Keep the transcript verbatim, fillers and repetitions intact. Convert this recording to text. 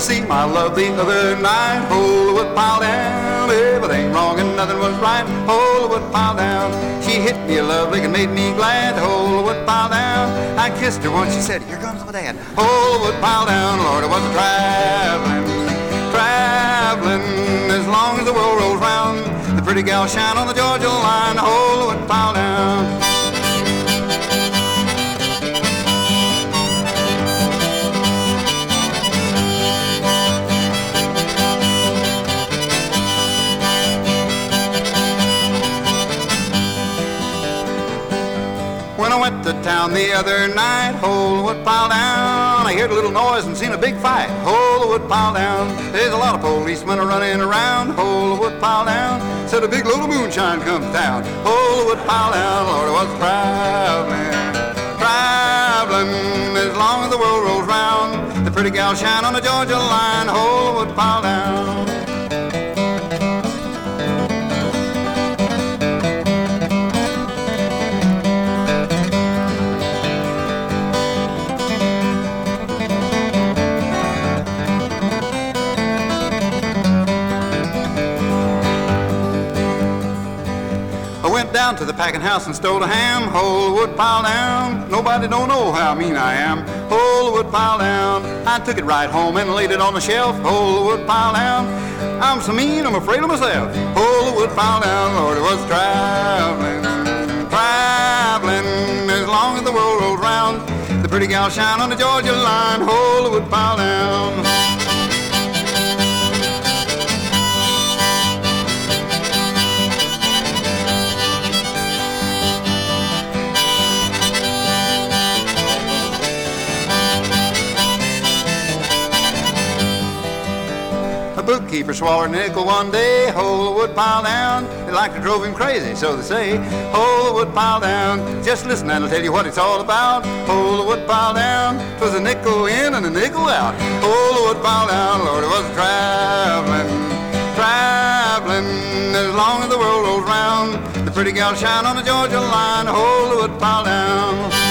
see my love the other night. Hold the wood pile down, everything wrong and nothing was right. Hold the wood pile down, she hit me a love lick and made me glad. Hold the wood pile down, I kissed her once, she said, here comes my dad. Hold the wood pile down, Lord, I wasn't traveling, traveling as long as the world rolls round. The pretty gal shine on the Georgia line. Hold the wood pile down. When I went to town the other night, hold the wood pile down, I heard a little noise and seen a big fight. Hold the wood pile down, there's a lot of policemen are running around. Hold the wood pile down, said a big load of moonshine comes down. Hold the wood pile down, Lord, I was traveling, traveling as long as the world rolls round. The pretty gal shine on the Georgia line. Hold the wood pile down. Down to the packing house and stole a ham. Hold the wood pile down, nobody don't know how mean I am. Hold the wood pile down, I took it right home and laid it on the shelf. Hold the wood pile down, I'm so mean I'm afraid of myself. Hold the wood pile down, Lord, I was traveling, traveling as long as the world rolls round. The pretty gal shine on the Georgia line. Hold the wood pile down. A bookkeeper swallowed a nickel one day. Hold the wood pile down, it like it drove him crazy, so they say. Hold the wood pile down, just listen and I'll tell you what it's all about. Hold the wood pile down, 'twas a nickel in and a nickel out. Hold the wood pile down, Lord, I was traveling, traveling as long as the world rolls round. The pretty gal shine on the Georgia line. Hold the wood pile down.